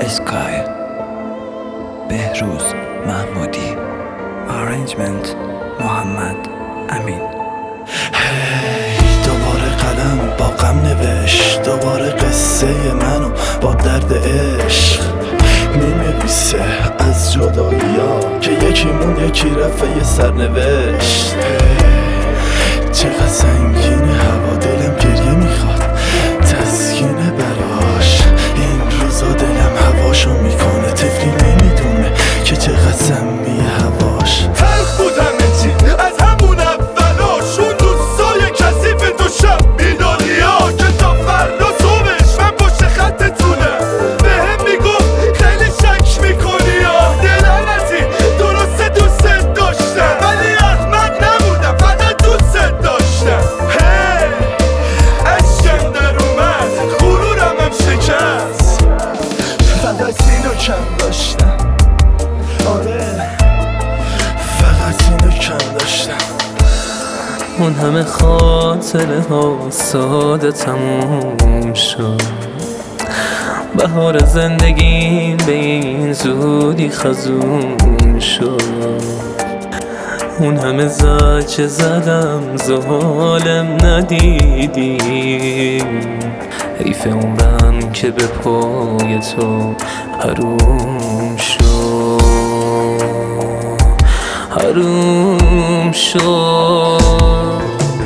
اسکای بهروز محمودی آرنجمنت محمد امین. دوباره قلم با غم نوشت، دوباره قصه منو با درد عشق مینویسه از جدایی ها که یکیمون یکی رفته سرنوشت. چقدر سنگین هوا، دلم گریه میخواد تسکینه براش. این روزا دلم هواشو میکنه، طفلی نمیدونه که چقدر سمی هواش. تلخ بود همه چی از همون اولاش، اون دوستای کثیف تو شب بیداری ها که تا فردا صبحش من پشت خطتونم. بهم میگفت خیلی شک میکنی یا دلم درسته دوست داشتم، ولی احمق نبودم فقط دوست داشتم. هی عشقم در اومد، غرورم هم شکست، فقط اینو کم داشتم. آره فقط اینو کم داشتم. اون همه خاطره ها ساده تموم شد، بهار زندگیم به این زودی خزون شد. اون همه زجر زدم ظالم ندیدی، حیف عمرم که به پای تو حروم شد، حروم شد.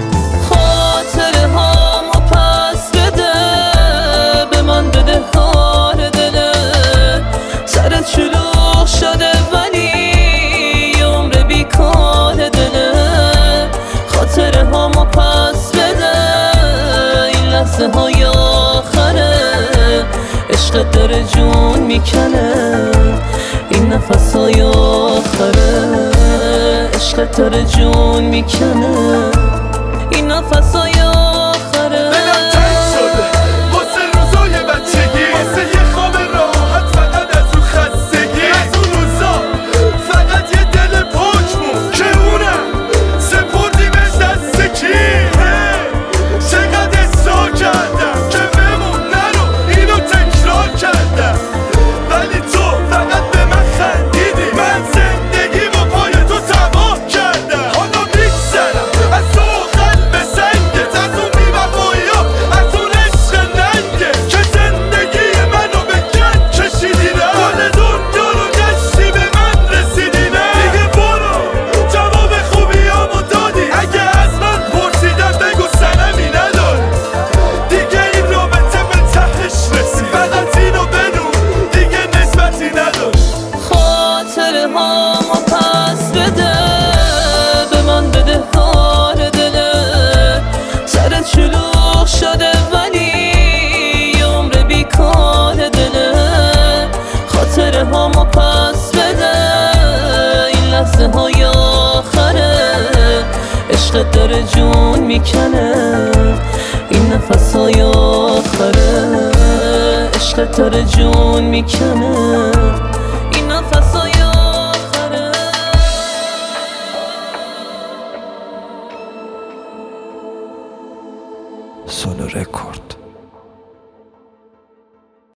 خاطره هامو پس بده، به من بده کار دله. سرت شلوغ شده ولی یه عمر بیکار دله. خاطره هامو پس بده، این لحظه های آخره. عشقت داره جون میکنه، این نفس های آخره. عشقت داره جون میکنه، این نفس های آخره. دلم تنگ شده واسه روزای بچگی، واسه یه خواب راحت فقط از اون خستگی. از اون روزا فقط یه دل پاک بود که اونم سپردیمش دست کی. چقدر اصرار کردم که بمون نرو، اینو تکرار کردم، ولی تو فقط به من خندیدی. من زندگی با پای تو تباه کردم. حالا میگذرم از تو قلب سنگت، از اون بی‌وفایی ها، از اون عشق ننگت که زندگی منو به گند کشیدی. نه کل دنیا رو گشتی به من رسیدی. نه دیگه برو جواب خوبیامو دادی، اگه از من پرسیدم بگو سنمی نداری. دیگه این رابطه به تهش رسید، فقط اینو بدون دیگه نسبتی نداشت. خاطره هامو پس بده، به من بده کار دله. سرت شلوغ شده ولی یه عمر بیکار دله. خاطره هامو پس بده، این لحظه های آخره. عشقت داره جون میکنه، این نفس های آخره. عشقت داره جون میکنه، این نفس های آخره. سولو رکورد.